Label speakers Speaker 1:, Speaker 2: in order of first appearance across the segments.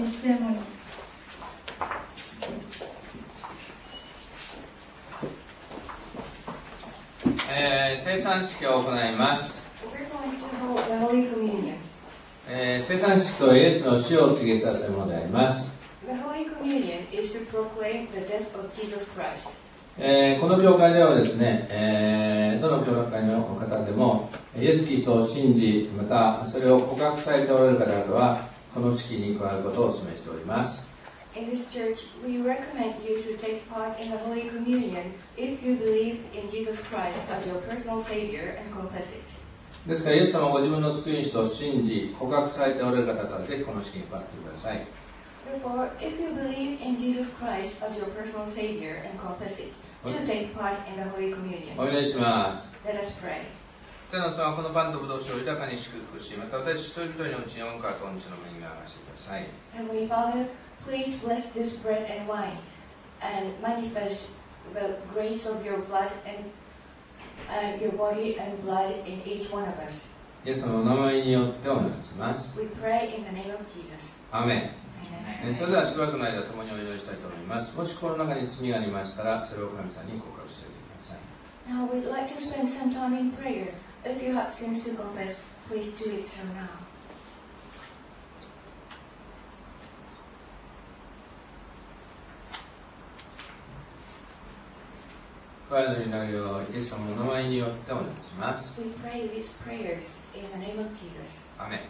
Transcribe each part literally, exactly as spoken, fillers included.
Speaker 1: セレモニー。
Speaker 2: えー、生産式を行います。えー、生産式とはイエスの死を告げさせるものであります。えー、この教会ではですね、えー、どの教会の方でもイエス・キリストを信じ、またそれを告白されておられる方々はこの式に加わることを示しております。
Speaker 3: In this church, we recommend you to take part in the Holy Communion if you believe in Jesus Christ as your personal Savior and confess it.
Speaker 2: ですから、イエス様をご自分の救い主と信じ、告白されておられる方々はぜひこの式に加わってください。
Speaker 3: Therefore, if you believe in Jesus Christ as your personal Savior and confess it, do take part in the Holy Communion.
Speaker 2: お祈りします。
Speaker 3: Let us pray.
Speaker 2: 天の様、このパンとブドウ酒を豊かに祝福し、また私一人一人のうちに恩からと恩地の恵みを表してください。
Speaker 3: Heavenly Father, please bless this bread and wine and manifest the grace of your blood and, and your body and blood in each one of us.
Speaker 2: イエスのお名前によってお願いします。
Speaker 3: We pray in the name of Jesus.
Speaker 2: アーメン。それではしばらくの間共にお祈りしたいと思います。もしこの中に罪がありましたら、それを神様に告白しておいてください。
Speaker 3: Now we'd like to spend some time in prayer. If you have sins to confess, please do it so now.
Speaker 2: お祈りになるようイエス様のお名前によってお願いします。
Speaker 3: We pray these prayers in the name of Jesus.
Speaker 2: アーメン。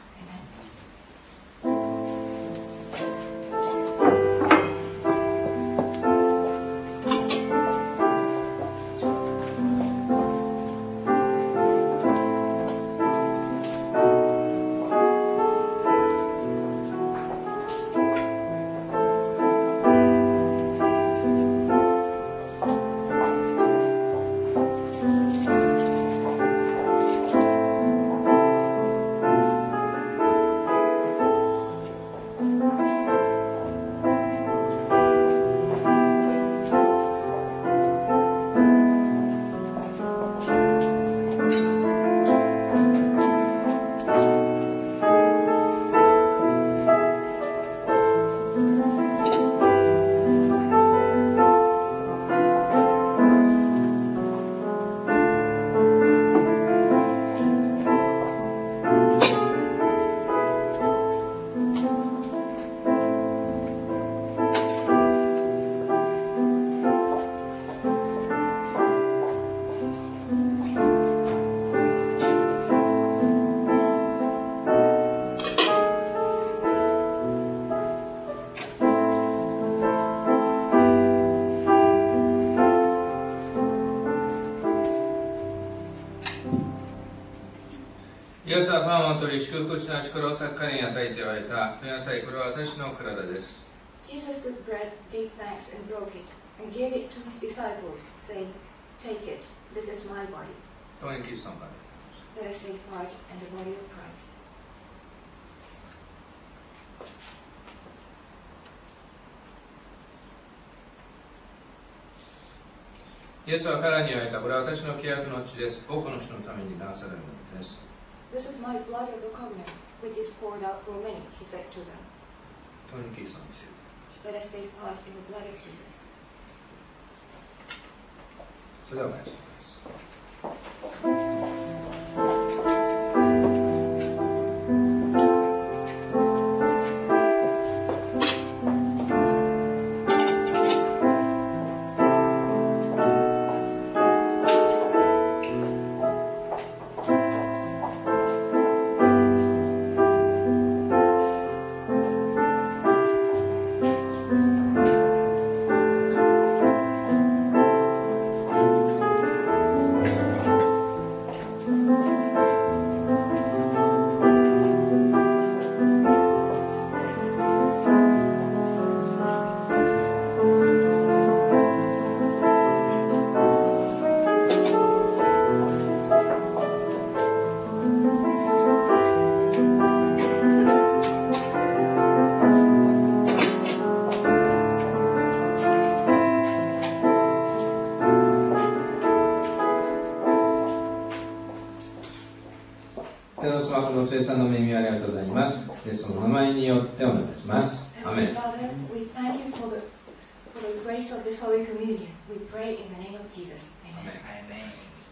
Speaker 2: 祝福しなしこれを作家に与えておられた。となさい、これは私の体です。
Speaker 3: Jesus took bread, gave thanks, and broke it, and gave it to his disciples, saying, Take it, this is my body.
Speaker 2: 共にキリストの体。
Speaker 3: Let us take part in the body of Christ.
Speaker 2: イエスは彼らに言われた。これは私の契約の血です。多くの人のために流されるものです。
Speaker 3: This is my blood of the covenant, which is poured out for many, he said to them. Let us take part in the blood of Jesus.
Speaker 2: それではお願いします。天の様、この生産の恵みありがとうございます。イエスの名前によってお願いいたします。アーメン。 Amen.
Speaker 3: Father, we thank you for the, for the grace of this Holy Communion. We pray in the name of Jesus. Amen.
Speaker 1: Amen.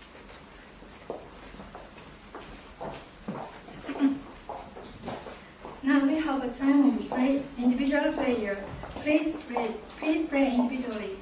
Speaker 4: Now we have a time of pray, individual prayer. Please pray. Please pray individually.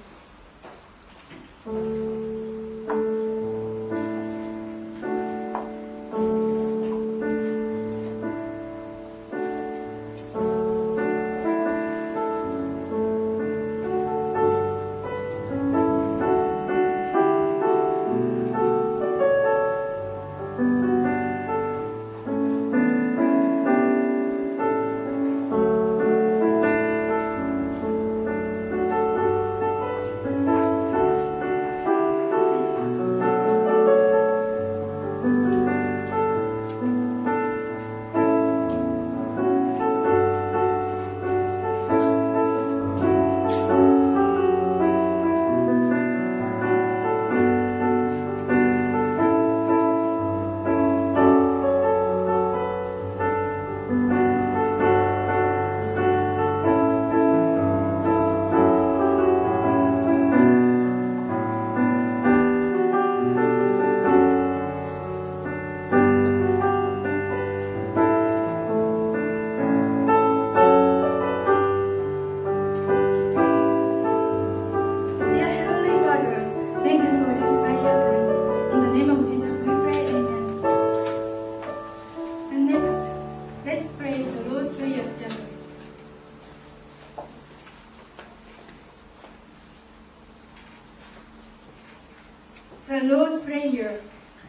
Speaker 4: The Lord's Prayer.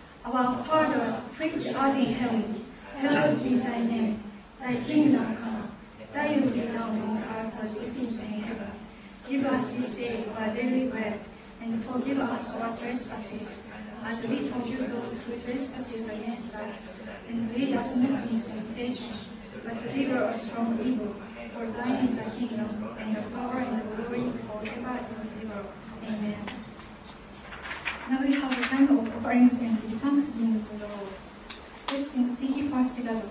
Speaker 4: Our Father, which art in heaven, hallowed be thy name. Thy kingdom come. Thy will be done on earth as it is in heaven. Give us this day our daily bread, and forgive us our trespasses, as we forgive those who trespass against us. And lead us not into temptation, but deliver us from evil. For thine is the kingdom, and the power, and the glory, forever and ever. Amen. Now we have a time of offerings and thanksgiving to the Lord. Let's sing Sing First together.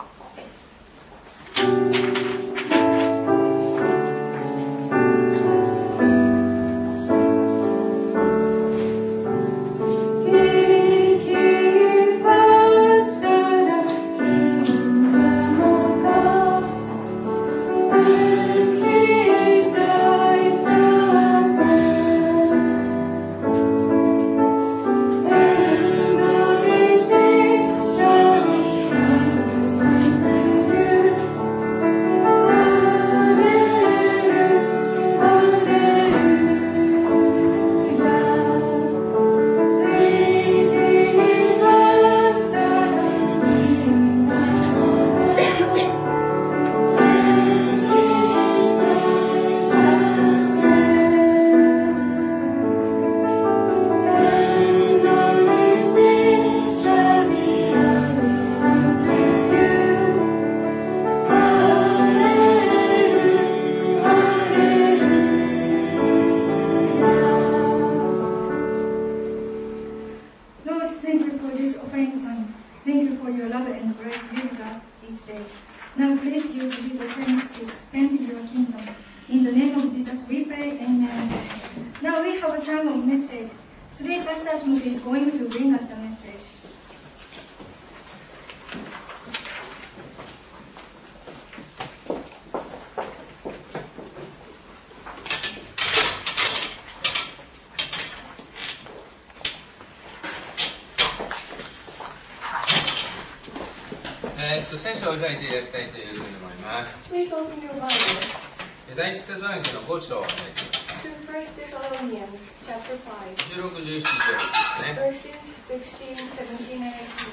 Speaker 3: Please open your Bible.
Speaker 2: 第一テサロニケのご章をお願いします。
Speaker 3: To First Thessalonians chapter five.
Speaker 2: じゅうろく、じゅうなな章ですね。
Speaker 3: Verses sixteen, seventeen, and eighteen.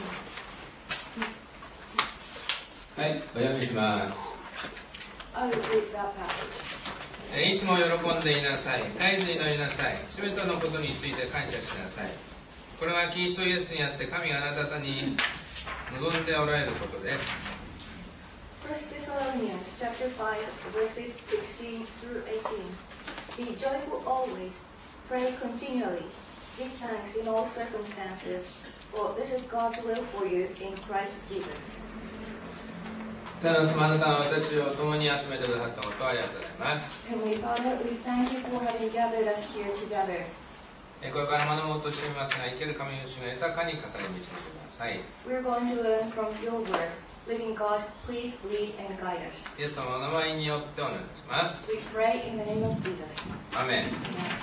Speaker 2: はい、お読みします。
Speaker 3: I will read that passage.
Speaker 2: いつも喜んでいなさい。絶えず祈りなさい。すべてのことについて感謝しなさい。これはキリストイエスにあって神があなた方に望んでおられることです。
Speaker 3: First Thessalonians chapter five, verses sixteen through eighteen. Be joyful always, pray continually, give thanks in all circumstances, for this is God's will for you in Christ Jesus.
Speaker 2: 天の様、あなたは私を共に集めてくださったことをありがとうございます。
Speaker 3: Heavenly Father, we thank you for having gathered us here together.
Speaker 2: これから学ぼうとしていますが、生ける神の主が豊かに語り導いてください。
Speaker 3: We're going to learn from your word. Living God, please lead and guide us.
Speaker 2: イエス様の名前によってお願いいたします。
Speaker 3: We pray in the name of Jesus.
Speaker 2: アーメン。
Speaker 3: Amen.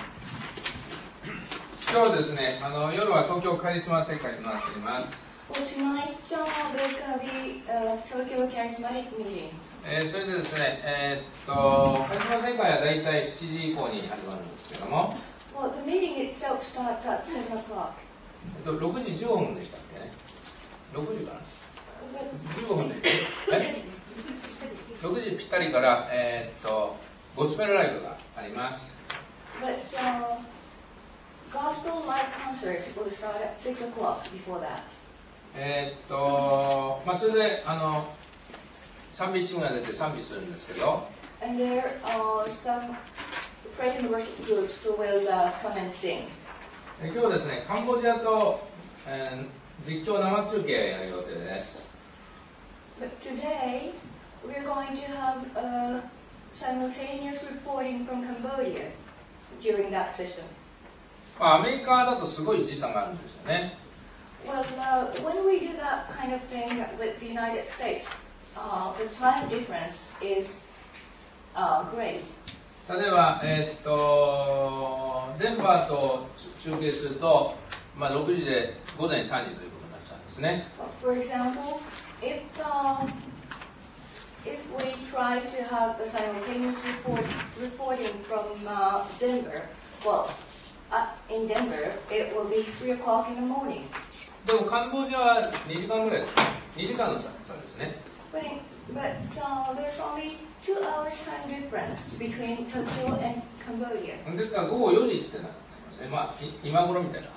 Speaker 2: 今日はですね、あの夜は東京カリスマ世界となっています。
Speaker 3: Well, tonight uh, there's going to be a Tokyo Charismatic meeting.
Speaker 2: えー、それでですね、えー、っとカリスマ世界はだいたいしちじ以降に始まるんですけども、
Speaker 3: Well, the meeting itself starts at seven o'clock.
Speaker 2: えっと、ろくじじゅうごふんでしたっけね。ろくじかな。じゅうごふんでえろくじぴったりから、えー、っとゴスペルライブがあります。
Speaker 3: But uh, gospel live concert will start at six o'clock before that.
Speaker 2: えー、っとまあそれであの賛美チームが出て賛美するんですけど、
Speaker 3: And there are some praise and worship groups who will uh, come and sing.
Speaker 2: 今日はですね、カンボジアと、えー、実況生中継やる予定です。
Speaker 3: But today we're going to have a simultaneous reporting from Cambodia during that session.
Speaker 2: まあ、アメリカだとすごい時差があるんですよね。
Speaker 3: Well, uh, when we do that kind of thing with the United States, uh, the time difference is uh, great.
Speaker 2: 例えば、えー、っとデンバーと中継すると、まあ、ろくじで午前さんじということになっちゃうんですね。
Speaker 3: Well, for example, if uh, if we try to have a simultaneous report, reporting from uh, Denver, well, uh, in Denver, it will be three o'clock in the morning.
Speaker 2: でもカンボジアはにじかんぐらいです。にじかんの差ですね。
Speaker 3: But, in, but uh, there's only two hours time difference between Tokyo and Cambodia.
Speaker 2: ですから午後よじってなりますね。まあ今頃みたいな。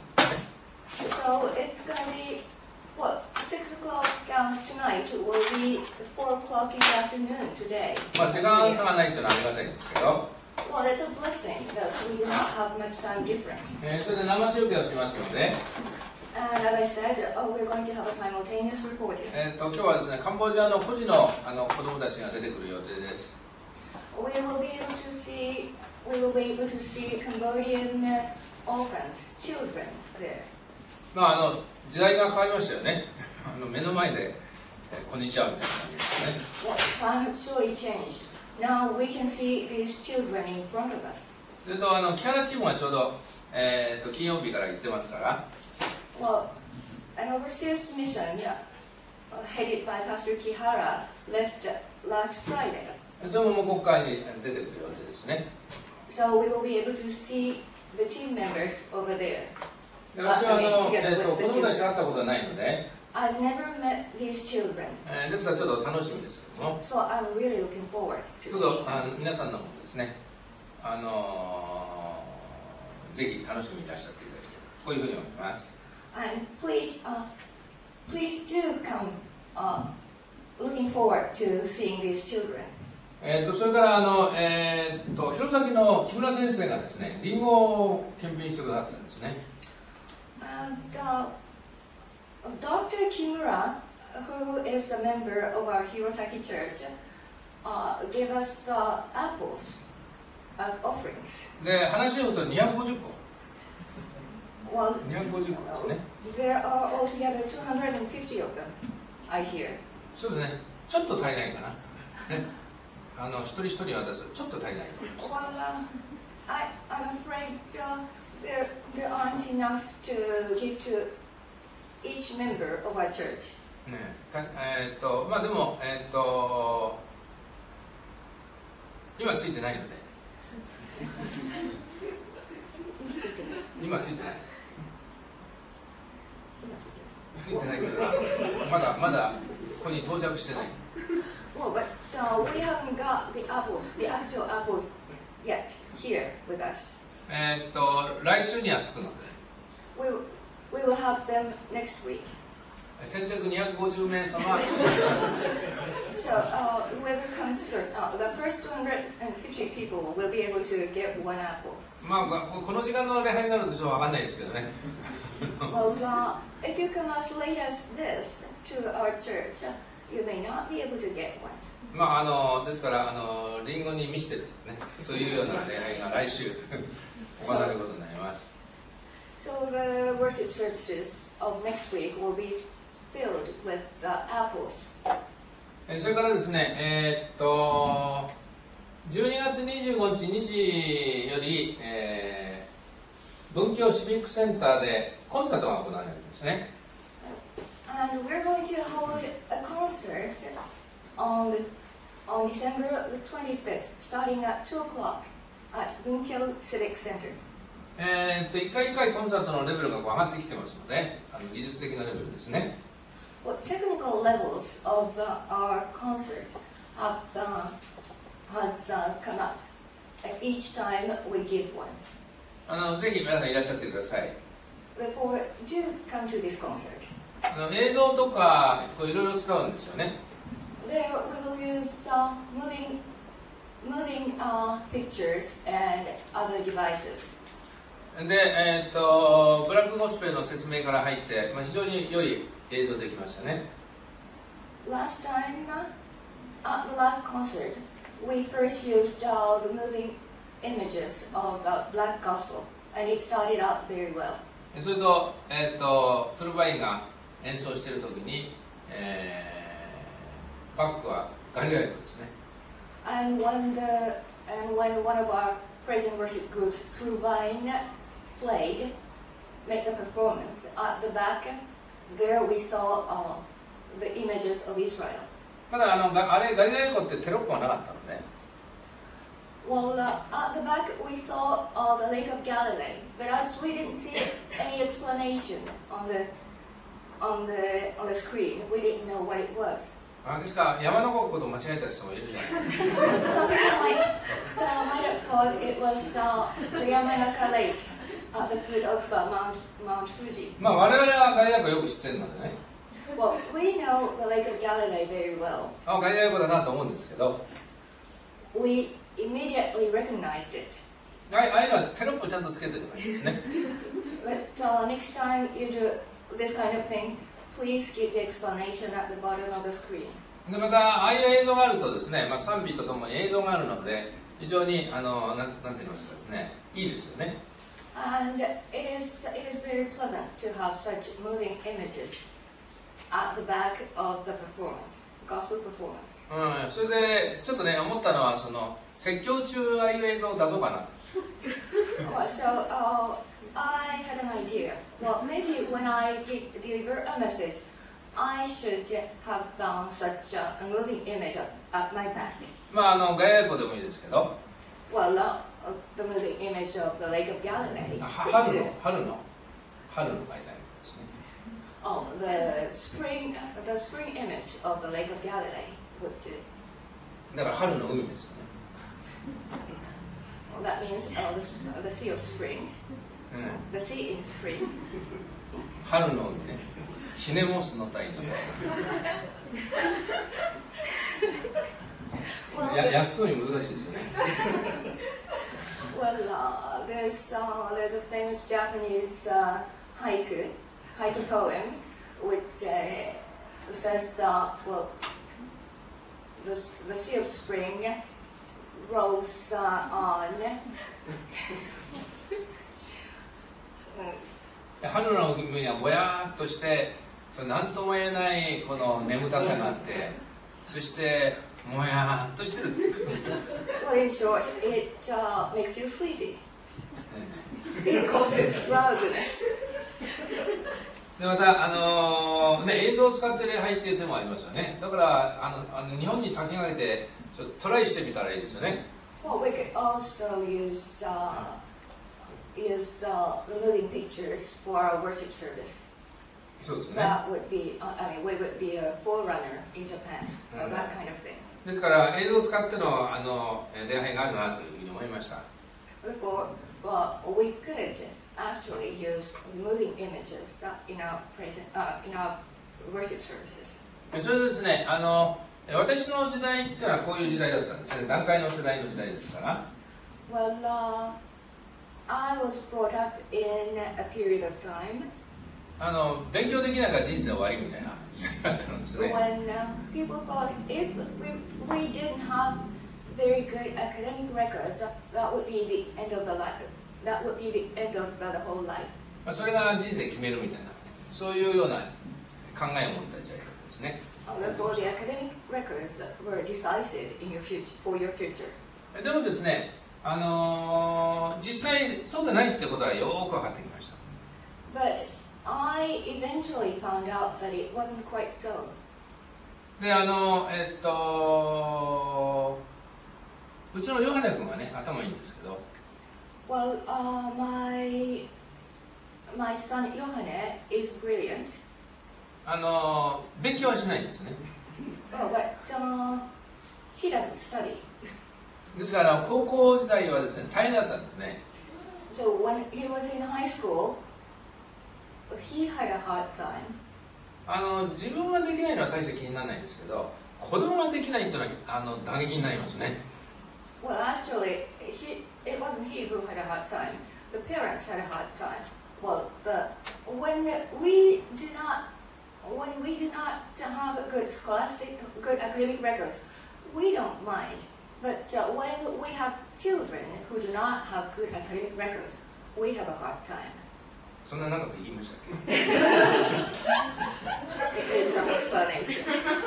Speaker 3: So it's going to be, what, six o'clock uh, tonight will be four o'clock in the afternoon today.
Speaker 2: まあ時間差がないというのはありがたいんですけど、
Speaker 3: Well, that's a blessing that we do not have much time difference.
Speaker 2: えー、それで生中継をしますので、
Speaker 3: And as I said, oh, we're going to have a simultaneous reporting.
Speaker 2: えー、と今日はですね、カンボジアの孤児のあの子供たちが出てくる予定です。
Speaker 3: We will be able to see, we will be able to see Cambodian uh, orphans, children there.
Speaker 2: まああの時代が変わりましたよね。あの目の前で、えー、こんにちはみたいな感じですね。
Speaker 3: Well, time has surely changed. Now we can see these children in front of us.
Speaker 2: それとあのキャラチームがちょうど、えー、と金曜日から行ってますから。
Speaker 3: Well, an overseas mission uh, headed by Pastor Kihara left uh, last Friday.
Speaker 2: それももう国会に出てくる予定ですね。
Speaker 3: So we will be able to see the team members over there.
Speaker 2: で私はあの、えー、と子供たちと会ったことはないので、
Speaker 3: I've never met these children,
Speaker 2: えー、ですからちょっと楽しみですけども、
Speaker 3: so I'm really looking forward
Speaker 2: ち
Speaker 3: to
Speaker 2: ょっと
Speaker 3: seeing
Speaker 2: あ
Speaker 3: them.
Speaker 2: の皆さんのことですね、あのー、ぜひ楽しみにいらっしゃっていただきたい、こういうふうに思います。
Speaker 3: And please, uh, please do come uh, looking forward to seeing these children.
Speaker 2: えー、とそれからあの、えー、と弘前の木村先生がですね、リンゴを検品してくださったんですね。
Speaker 3: And uh, Doctor Kimura, who is a member of our Hirosaki church, uh, gave us uh, apples as offerings.
Speaker 2: で話を言うとにひゃくごじゅっこ、
Speaker 3: Well,
Speaker 2: にひゃくごじゅっこですね。
Speaker 3: there are altogether two hundred fifty of them, I hear.
Speaker 2: そうですね、ちょっと足りないかな。ね、あの一人一人渡すちょっと足りないと思います。
Speaker 3: Well, uh, I, I'm afraid uh, there, there aren't enough to give to each member of our church.
Speaker 2: ね、かえー、っとまあでもえー、っと今ついてないので、今ついてない。ついてないからまだまだここに到着してない。
Speaker 3: Well, but uh, we haven't got the apples, the actual apples yet here with us.
Speaker 2: えー、っと来週には着くので、
Speaker 3: We, we will have them next week.
Speaker 2: 先着にひゃくごじゅうめいさま
Speaker 3: So uh, whoever comes first, uh, the first two hundred fifty people will be able to get one apple.
Speaker 2: まあここの時間の礼拝になるとちょっとわかんないですけどね。
Speaker 3: Well, uh, if you come as late as this to our church, you may not be able to get one.
Speaker 2: まああのですからあのリンゴに見せてるね、そういうような礼拝が来週行われることになります。
Speaker 3: So the worship services of next week will be filled with uh, apples.
Speaker 2: それからですね、えー、っとじゅうにがつにじゅうごにちにじより、えー、文京シビックセンターでコンサートが行われるんですね。
Speaker 3: And we're going to hold a concert on the, on December the twenty-fifth, starting at two o'clock at Bunkyo Civic Center.
Speaker 2: えー、っと一回一回コンサートのレベルがこう上がってきてますので、あの技術的なレベルですね。
Speaker 3: Well, technical levels of uh, our concert have uh, has uh, come up each time we give one.
Speaker 2: あのぜひ皆さんいらっしゃってください。
Speaker 3: Therefore, do come to this concert.
Speaker 2: あの映像とかこういろいろ使うんですよね。
Speaker 3: There we will use uh, moving, moving uh, pictures and other devices.
Speaker 2: で、えー、っとブラックゴスペルの説明から入って、まあ、非常に良い映像できましたね。
Speaker 3: Last time, uh, at the last concert, we first used uh, the moving images of the Black Gospel, and it started out very well.
Speaker 2: それと、えー、っとフルバインが演奏しているときに、えー、バックはガリラヤコですね。
Speaker 3: And when the and when one of our praise and worship groups, True Vine, played, made the performance at the back, there we saw uh, the images of Israel.
Speaker 2: ただあのあれガリラヤコってテロップはなかったので。
Speaker 3: Well, uh, at the back we saw uh, the Lake of Galilee, but as we didn't see any explanation on the on the on the screen, we didn't know what it was.
Speaker 2: あですから山の国と間違えた人もいるじゃないですか。
Speaker 3: Some people might, uh, might have thought it was uh, the Yamanaka Lake at the foot of uh, Mount Mount Fuji.
Speaker 2: まあ我々はガリラヤコよく知ってるのでね。
Speaker 3: Well, we know the Lake of Galilee very well.
Speaker 2: あガリラヤコだなと思うんですけど。
Speaker 3: We immediately recognized it.
Speaker 2: ああいうのはテロップちゃんとつけてるからですね。
Speaker 3: But uh, next time you do this kind of thing, please give the explanation at the bottom of the screen.
Speaker 2: でまたああいう映像があるとですね、まあ、賛美とともに映像があるので非常にあのなんなんて言いますかですね、いいですよね。
Speaker 3: And it is it is very pleasant to have such moving images at the back of the performance, gospel performance.
Speaker 2: うん、それでちょっとね思ったのはその説教中ああいう映像を出そうかな。
Speaker 3: Well, so uh, I had an idea. Well, maybe when I de- deliver a message, I should have done such a moving image at, at my back.
Speaker 2: まああのガリラヤコでもいいですけど。
Speaker 3: Well, uh, the moving image of the Lake of Galilee.
Speaker 2: は春の春の春のガリラヤコですね。
Speaker 3: Oh, the spring, the spring image of the Lake of Galilee would do.
Speaker 2: だから春の海ですよね。
Speaker 3: Well, that means uh, the, the sea of spring.
Speaker 2: うん、
Speaker 3: The sea in spring.
Speaker 2: 春の海ね。ヒネモスの谷の。や訳すのに難しいですよね。
Speaker 3: Well, uh, there's uh, there's a famous Japanese uh, haiku haiku poem which uh, says, uh, well, the the sea of spring rolls uh, on.
Speaker 2: 春の海はぼやーっとして何とも言えないこの眠たさがあってそしてもやーっとしてる。
Speaker 3: Well, in short, it uh, makes you sleepy. It causes drowsiness.
Speaker 2: でまた、あのーね、映像を使って礼拝っていう手もありますよね。だからあのあの日本に先駆けてちょっとトライしてみたらいいですよね。
Speaker 3: Well, we could also use uh, use uh, the moving pictures for our worship service.
Speaker 2: そうですね。
Speaker 3: That would be, uh, I mean, we would be a forerunner in Japan, or that kind of thing.
Speaker 2: ですから映像を使ってのあの礼拝があるなというふうに思いました。
Speaker 3: Therefore, well, we could actually use moving images uh, in our praise, uh, in our worship services.
Speaker 2: それでですね、あの私の時代っていうのはこういう時代だったんですね。団塊の世代の時代ですから。
Speaker 3: Well, uh, I was brought up in a period of time
Speaker 2: あの勉強できないから人生終わりみたいな時代があったんですね。
Speaker 3: When uh, people thought if we, we didn't have very good academic records, uh, that would be the end of the life. That would be the end of the whole life.
Speaker 2: まあそれが人生決めるみたいな、そういうような考えを持った時代だったんですね。
Speaker 3: Therefore, the academic records were decisive in your future, for your future.
Speaker 2: でもですね、あのー、実際そうでないってことはよく分かってきました。
Speaker 3: But I eventually found out that it wasn't quite so.
Speaker 2: で、あのえっとうちのヨハネ君はね、頭いいんですけど、
Speaker 3: Well, uh, my my son Johanne is brilliant.
Speaker 2: あの勉強はしないんですね。
Speaker 3: Oh, but uh, he doesn't study.
Speaker 2: ですから高校時代はですね、大変だったんですね。
Speaker 3: So when he was in high school, he had a hard time.
Speaker 2: あの自分ができないのは大して気にならないんですけど、子供ができないっていうのはあの打撃になりますね。
Speaker 3: Well, actually, he, it wasn't he who had a hard time. The parents had a hard time. Well, the when we did not when we did not have a good scholastic, good academic records, we don't mind. But uh, when we have children who do not have good academic records, we have a hard time.
Speaker 2: そんな長く言いましたっけ？
Speaker 3: It is an explanation.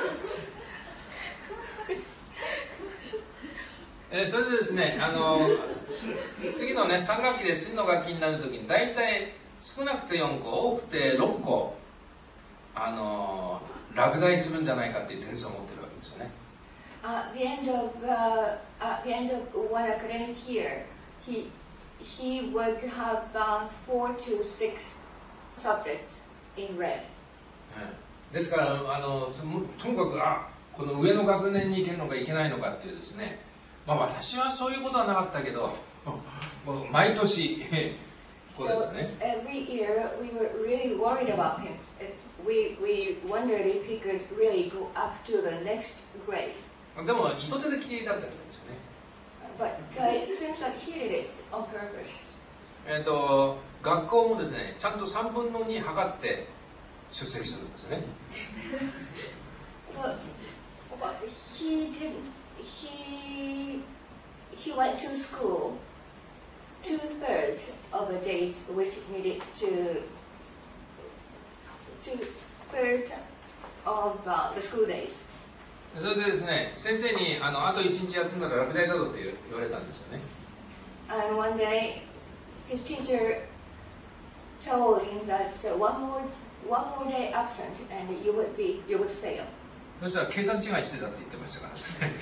Speaker 2: えー、それでですね、あの次のねさん学期で次の学期になるときに大体少なくてよんこ、多くてろっこあの落第するんじゃないかっていう点数を持ってるわけですよね。
Speaker 3: At the end of uh, at the end of one academic year, he he would have uh, four to six subjects in red.
Speaker 2: ですからあの と, ともかくあこの上の学年に行けるのか行けないのかっていうですね、まあ私はそういうことはなかったけどもう毎年こうですね。
Speaker 3: So every year we were really worried about him. We we wondered if he could really go up to the next grade.
Speaker 2: でも意図的にだったみたいですよね。
Speaker 3: But uh, it seems like he did it on purpose.
Speaker 2: えっと学校もですね、ちゃんとさんぶんのに測って出席するんですよね。
Speaker 3: Well, well, he didn't. He he went to school two thirds of the days which needed to two thirds of uh, the school days.
Speaker 2: それでですね、先生にあのあといちにち休んだら落第だぞって言われたんですよね。
Speaker 3: And one day, his teacher told him that uh, one more one more day absent and you would be you would fail.
Speaker 2: そしたら計算違いしてたって言ってましたからですね。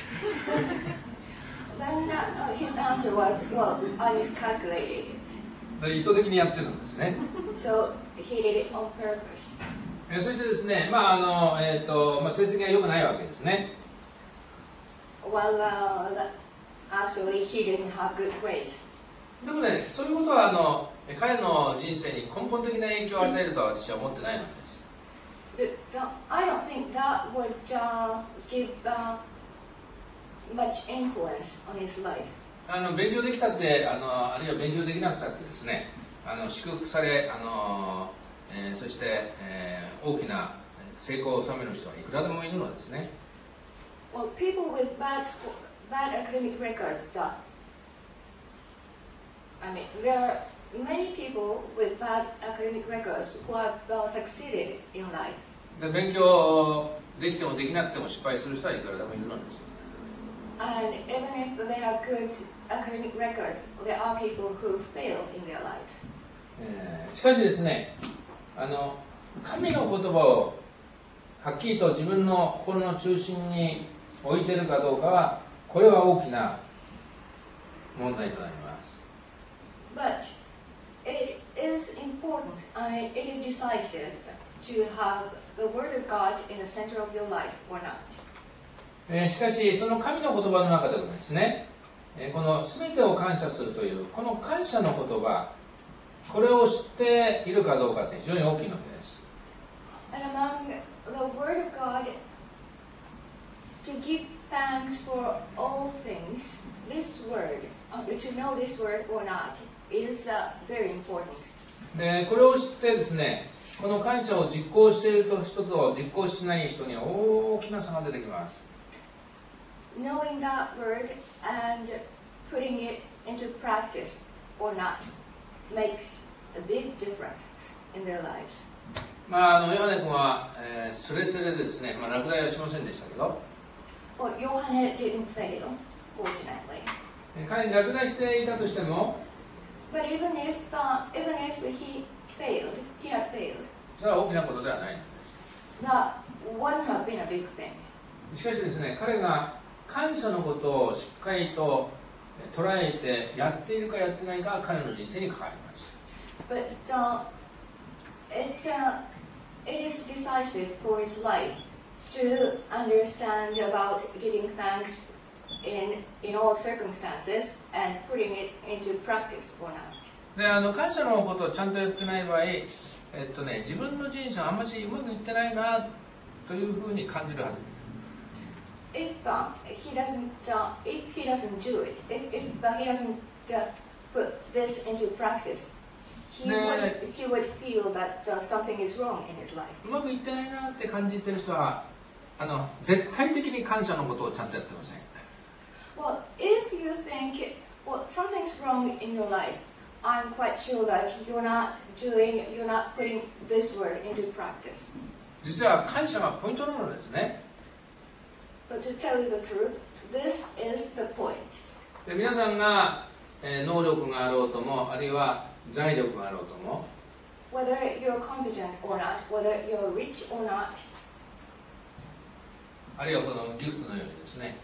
Speaker 3: Then uh, his answer was, well, I miscalculated.
Speaker 2: 意図的にやってるんですね。
Speaker 3: So he did it on purpose.
Speaker 2: えそしてですね、まああのえっ、ー、とまあ成績が良くないわけですね。
Speaker 3: Well, uh, that, actually, he didn't have good grades.
Speaker 2: でもね、そういうことはあの彼の人生に根本的な影響を与えるとは私は思ってないのです。
Speaker 3: But uh, I don't think that would uh, give uh, much influence on his life.
Speaker 2: あの勉強できたってあのあるいは勉強できなくたってですね、あの祝福されあの、えー、そして、えー、大きな成功を収める人はいくらでもいるのですね。
Speaker 3: Well, people with bad school, bad academic records. Uh, I mean, there are many people with bad academic records who have uh, succeeded in life.
Speaker 2: で勉強できてもできなくても失敗する人はいくらでもいるのです。
Speaker 3: And even if they have good academic records, there are people who fail in their lives.
Speaker 2: えー、しかしですね、あの神の言葉をはっきりと自分の心の中心に置いているかどうかは、これは大きな問題となります。
Speaker 3: But it is important, I mean, it is decisive to have the Word of God in the center of your life or not.
Speaker 2: えー、しかし、その神の言葉の中でもですね、えー、この全てを感謝するという、この感謝の言葉、これを知っているかどうかって非常に大きいのです。
Speaker 3: And among the Word of God, to give thanks for all things, this word, uh, to know this word or not, is uh, very important.
Speaker 2: で、これを知ってですね、 この感謝を実行している人と実行しない人に大きな差が出てきます。
Speaker 3: Knowing that word and putting it into practice or not makes a big difference in their lives.
Speaker 2: まあ、あのヨハネ君は、えー、スレスレでですね、まあ、落第はしませんでしたけど、
Speaker 3: Well, Johannes didn't fail, fortunately.
Speaker 2: 彼に落第していたとしても、
Speaker 3: But even if, uh, even if he failed, he had failed,
Speaker 2: それは大きなことではない。
Speaker 3: that wouldn't have been a big thing.
Speaker 2: しかしですね、彼が感謝のことをしっかりと捉えてやっているかやってないかは彼の人生に関わります。
Speaker 3: But uh, it, uh, it is decisive for his life to understand about giving thanks in, in all circumstances and putting it into practice or not.
Speaker 2: で、あの感謝のことをちゃんとやってない場合、えっとね、自分の人生あんまりうまくいってないなというふうに感じるはず。
Speaker 3: If uh, he doesn't, uh, if he doesn't do it, if, if uh, he doesn't uh, put this into practice, he would he would feel that uh, something is wrong in his life.
Speaker 2: うまくいってないなって感じてる人は、あの絶対的に感謝のことをちゃんとやってません。
Speaker 3: Well, if you think, well, something's wrong in your life, I'm quite sure that you're not doing, you're not putting this word into practice.
Speaker 2: 実は感謝がポイントなのですね。
Speaker 3: But to tell you the truth, this is the point.
Speaker 2: で、皆さんが、えー、能力があろうとも、あるいは財力があろうとも、
Speaker 3: Whether you're competent or not, whether you're rich or not,
Speaker 2: あるいはこのギフトのようにですね、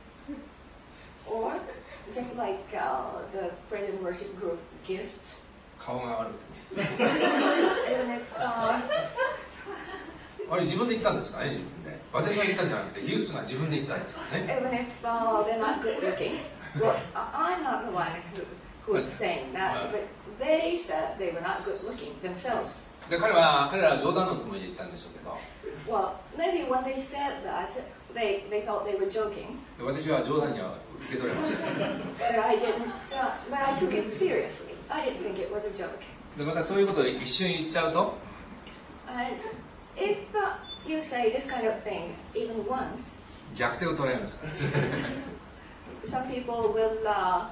Speaker 3: or just like uh, the present worship group gifts,
Speaker 2: 顔が悪くて、
Speaker 3: even if uh,
Speaker 2: あれ自分で言ったんですかね、自分で。私が言ったんじゃなくて、ギフトが自分で言ったんですかね。
Speaker 3: even if uh, they're not good looking. Well, I- I'm not the one who, who is saying that, but they said they were not good looking themselves.
Speaker 2: で、彼は、彼らは冗談のつもりで言ったんでしょうけど、
Speaker 3: Well, maybe when they said that, they, they thought they were joking,
Speaker 2: で私は冗談には受け取れません。
Speaker 3: but I didn't, uh, but I took it seriously. I didn't think it was a joke.
Speaker 2: で、またそういうことを一瞬言っちゃうと、
Speaker 3: And if uh, you say this kind of thing even once,
Speaker 2: 逆手を取られますから。
Speaker 3: some people will uh,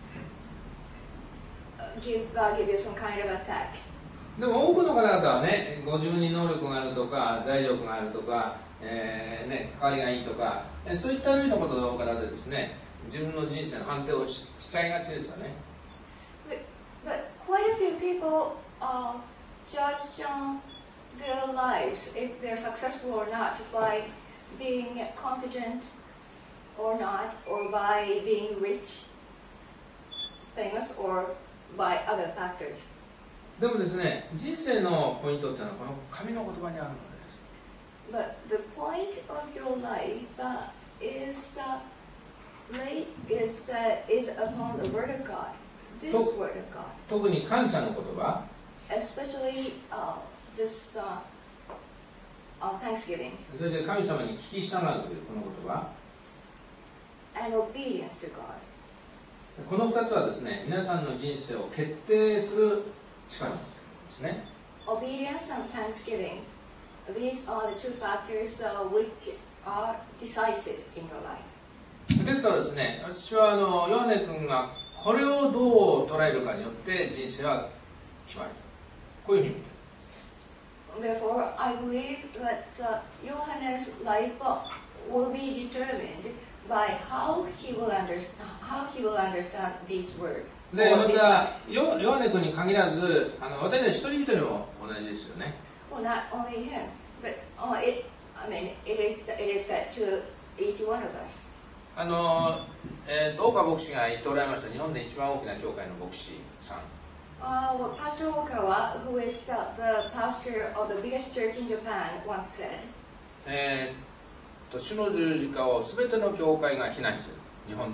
Speaker 3: give, uh, give you some kind of attack.
Speaker 2: でも多くの方々はね、ご自分に能力があるとか、財力があるとか、えーね、代わりがいいとか、そういった類のことの方でですね、自分の人生の判定を し, しちゃいがちですよね。
Speaker 3: But, but quite a few people uh, judge uh, their lives, if they're successful or not, by being competent or not, or by being rich, famous, or by other factors.
Speaker 2: でもですね、人生のポイントっていうのはこの神の言葉にあるのです。
Speaker 3: But the point of your life uh, is, uh, lay, is, uh, is upon the Word of God, this
Speaker 2: So-
Speaker 3: Word of God,
Speaker 2: 特に感謝の言葉、
Speaker 3: especially uh, this uh, uh, Thanksgiving
Speaker 2: それで神様に聞き従うというこの言葉、
Speaker 3: and obedience to God.
Speaker 2: このふたつはですね、皆さんの人生を決定する力なんですね。
Speaker 3: Obedience and thanksgiving, these are the two factors uh, which are decisive in your life.
Speaker 2: ですからですね、私はあのヨハネ君がこれをどう捉えるかによって人生は決まる。こういうふうに見てる。
Speaker 3: Therefore, I believe that uh, Johannes' life uh, will be determined by how he will understand how he will understand these words.
Speaker 2: で、
Speaker 3: or
Speaker 2: ま
Speaker 3: this
Speaker 2: たヨヨハネ君に限らず、あの私たち一人一人も同じですよね。
Speaker 3: Well, not only him, but uh, it. I mean, it is it is said to each one of us.
Speaker 2: あの、えーと、大川牧師が言っておられました日本で一番大きな教会の牧師さん。
Speaker 3: Uh, well, Pastor Okawa, who is uh, the pastor of the biggest church in Japan, once said,
Speaker 2: えーと、主の十字架をすべての教会が非難する。日本の。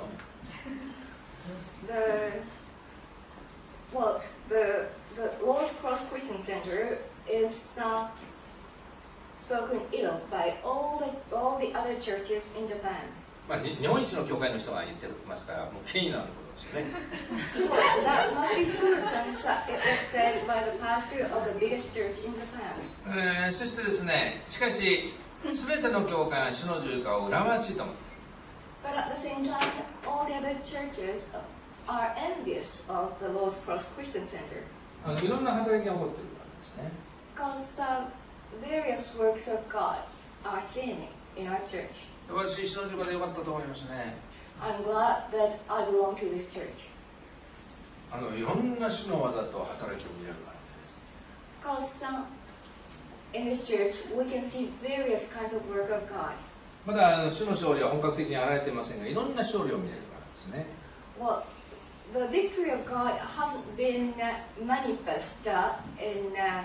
Speaker 3: the well, the the Lord's Cross Christian Center is uh, spoken ill by all the all the other churches in Japan.
Speaker 2: まあ、に日本一の教会の人が言ってますから、もう権威のあることですよね。
Speaker 3: Well, that must be true since uh, it was said by the pastor of the biggest church in Japan.
Speaker 2: えーそしてですね、しかし、すべての教会は主の十字架を羨ましいと思う。
Speaker 3: But at the same time, all the other churches are envious of the Lord's Cross Christian Center
Speaker 2: あのいろんな働きが起こっているからですね。
Speaker 3: because uh, various works of God are seen in our church.
Speaker 2: 私、主の十字架でよかったと思いますね。
Speaker 3: I'm glad that I belong to this church
Speaker 2: あのいろんな主の技と働きを見れるからです。
Speaker 3: because uh, in this church we can see various kinds of work of God.
Speaker 2: まだあの主の勝利は本格的に現れていませんが、いろんな勝利を見れるからですね。
Speaker 3: Well, the victory of God hasn't been uh, manifest uh, in uh,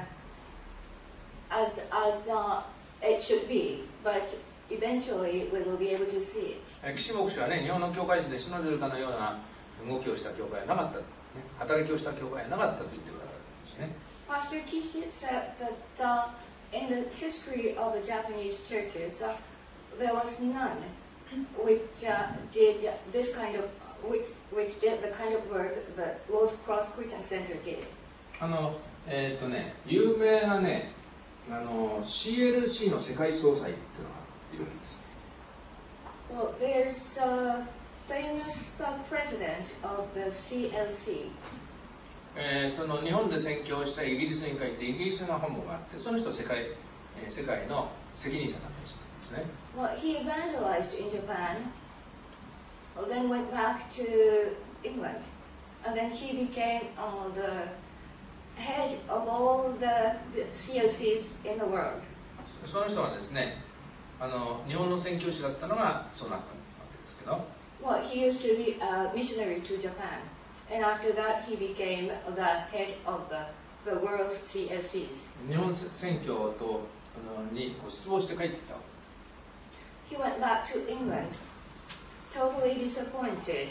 Speaker 3: as as uh, it should be, but eventually we will be able to see it.
Speaker 2: え岸牧師はね、日本の教会史で主の十字架のような動きをした教会はなかった、ね、働きをした教会はなかったと言ってくださるんですね。
Speaker 3: Pastor Kishi said that uh, in the history of the Japanese churches, uh, there was none which uh, did this kind of which which did the kind of work the Lord's Cross Christian Center did.
Speaker 2: あの、えーっとね、有名なね、あの シーエルシー の世界総裁っていうのがいるんです。
Speaker 3: Well, there's a famous uh, president of the シーエルシー.
Speaker 2: えー、その日本で宣教したイギリスに帰ってイギリスの本部があって、その人世界、えー、世界の責任者だった人なんですね。
Speaker 3: Well, he evangelized in Japan, then went back to England, and then he became uh, the head of all the, the シーエルシーs in the world.
Speaker 2: その人はですね、あの日本の宣教師だったのがそうなったわけですけど、
Speaker 3: Well, he used to be a missionary to Japan, and after that he became the head of the, the world's シーエルシーs.
Speaker 2: 日本宣教とあのにこう失望して帰ってきた。
Speaker 3: He went back to England, totally disappointed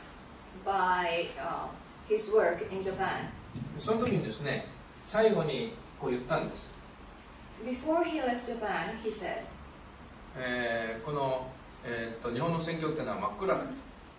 Speaker 3: by uh, his work in Japan.
Speaker 2: その時にですね、最後にこう言ったんです。
Speaker 3: Before he left Japan, he said,
Speaker 2: えー、この、えー、と日本の宣教っていうのは真っ暗だ。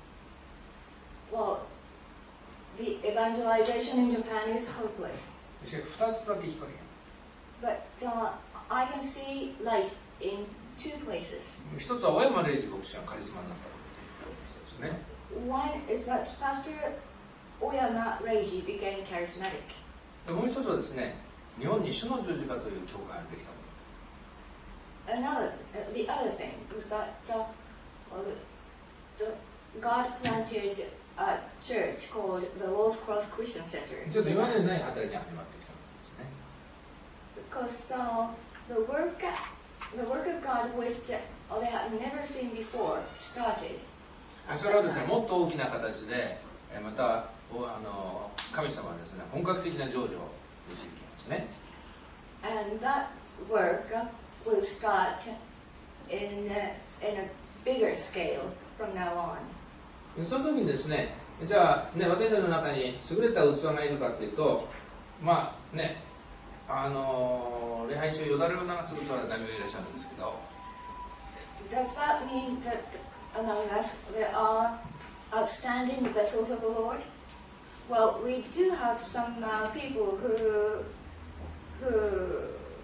Speaker 3: well, the evangelization in Japan is hopeless.
Speaker 2: そしてふたつだけ光が。
Speaker 3: But uh, I can see light in two places.
Speaker 2: 一つは小山礼二牧師がカリスマになったことですね。
Speaker 3: One is that Pastor Oyama Reiji became charismatic.
Speaker 2: でもう一つはですね、日本に主の十字架という教会ができたこと。
Speaker 3: Another, uh, the other thing was that uh, well, the, God planted a church called the Lord's Cross Christian Center.
Speaker 2: ちょっと今までにない働きが始まってきたんですね。
Speaker 3: Because uh, the work, the work of God, which uh, they had never seen before, started.
Speaker 2: それはですね、もっと大きな形で、またあの神様はですね、本格的な成就を導きますね。
Speaker 3: And that work will start in, uh, in a bigger scale from now on.
Speaker 2: その時にですね、じゃあ、ね、私たちの中に優れた器がいるかというと、まあね、あの礼拝中よだれを流す器は何名いらっしゃるんですけど、
Speaker 3: Does that mean that among us there are outstanding vessels of the Lord? Well, we do have some uh, people who who,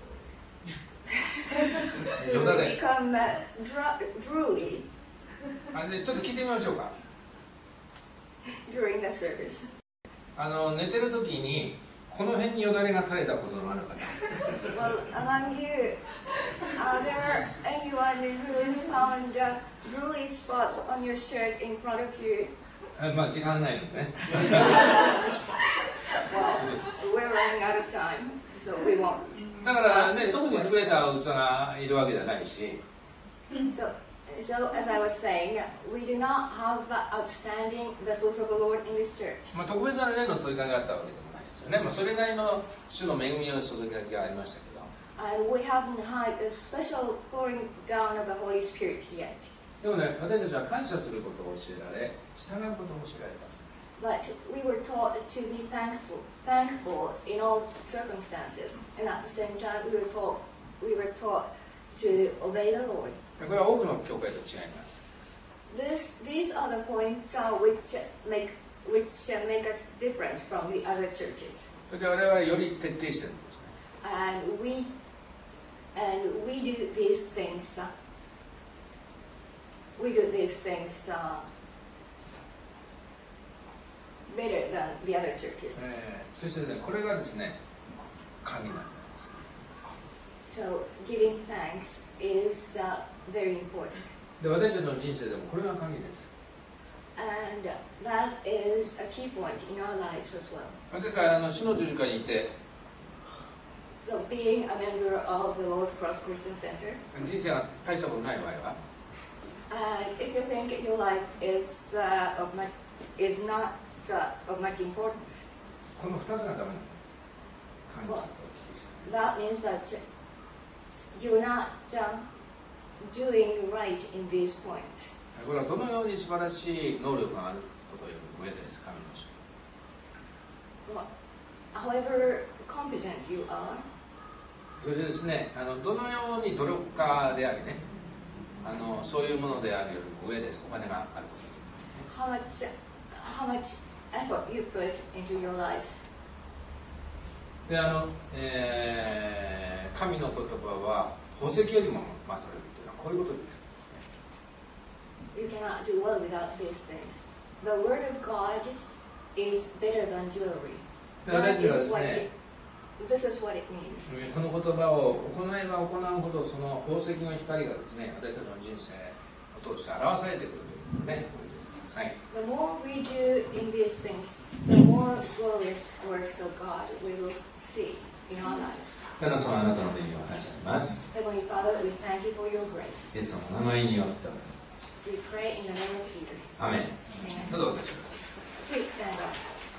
Speaker 3: who
Speaker 2: よだれ。
Speaker 3: become uh, dra- drooly
Speaker 2: あでちょっと聞いてみましょうか。
Speaker 3: during the service.
Speaker 2: あの寝てる時にこの辺によだれが垂れたことのある方。
Speaker 3: Well, among you, are there anyone who found uh, drooly spots on your shirt in front of you?
Speaker 2: あまあ時間ないのでね。
Speaker 3: Well, we're running out of time, so we won't.
Speaker 2: だからね、特に優れた器がいるわけじゃないし、
Speaker 3: So, so as I was saying, we do not have outstanding vessels of the Lord in this church.
Speaker 2: まあ特別な例の注ぎがあったわけでもないですよね。まあそれなりの主の恵みの注ぎがありましたけど。
Speaker 3: And we haven't had a special pouring down of the Holy Spirit yet.
Speaker 2: でもね、私たちは感謝することを教えられ、従うことを教えられた。
Speaker 3: But we were taught to be thankful, thankful in all circumstances, and at the same time, we were taught, we were taught to obey the Lord.
Speaker 2: これは多くの教会と違います。
Speaker 3: This, these are the points uh, which make which uh, make us different from the other churches.
Speaker 2: そして我々はより徹底しているんですね。
Speaker 3: And we and we do these things. Uh, we do these things uh, better than the other churches.
Speaker 2: えーそしてですね、これがですね、神なんです。
Speaker 3: So giving thanks is uh, very important.
Speaker 2: で、私たちの人生でもこれが神です。
Speaker 3: And that is a key point in our lives as well.
Speaker 2: ですからあの主の十字架にいて、
Speaker 3: So being a member of the Lord's Cross Christian Center,
Speaker 2: 人生が大したことない場合は、
Speaker 3: and if you think your life is uh, of much, is not uh, of much importance,
Speaker 2: この二つがダメなんです。神様とキリスト。
Speaker 3: that means that you're not uh, doing right in these points.
Speaker 2: これはどのように素晴らしい能力があることを言う上でです、神の主。
Speaker 3: Well, however competent you are,
Speaker 2: それでですね、あのどのように努力家でありね、あのそういうものであるよりも上です、お金があること。
Speaker 3: how much how much effort you put into your lives.
Speaker 2: で、あの、えー、神の言葉は宝石よりも勝るというのはこういうことを言ってる。
Speaker 3: You cannot do well without these things. The word of God is better than jewelry.
Speaker 2: で、
Speaker 3: That
Speaker 2: 私たちは
Speaker 3: is
Speaker 2: です
Speaker 3: what
Speaker 2: ね、
Speaker 3: it, this is what it means.
Speaker 2: この言葉を行えば行うほどその宝石の光がですね、私たちの人生を通して表されてくるということをね、覚えておいてください。
Speaker 3: The more we do in these things, the more glorious works of God we will see in our lives.
Speaker 2: 天の様、あなたの恵みを感謝します。
Speaker 3: Heavenly Father, we thank you for your grace.
Speaker 2: イエス様の名前によってお願いします。
Speaker 3: We pray in the name of Jesus.
Speaker 2: アーメン。
Speaker 3: Amen.
Speaker 2: どうぞお立ちください。
Speaker 3: Please stand up.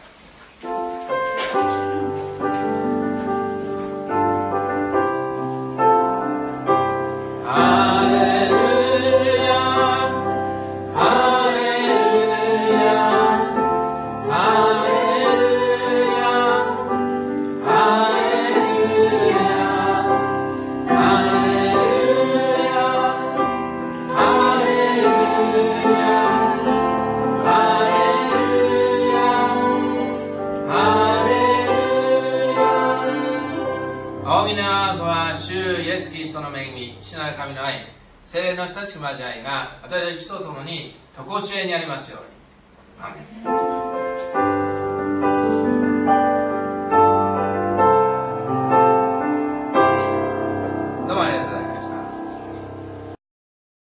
Speaker 2: 聖霊の親しき交わりが私たちと共に常しえにありますように。アーメン。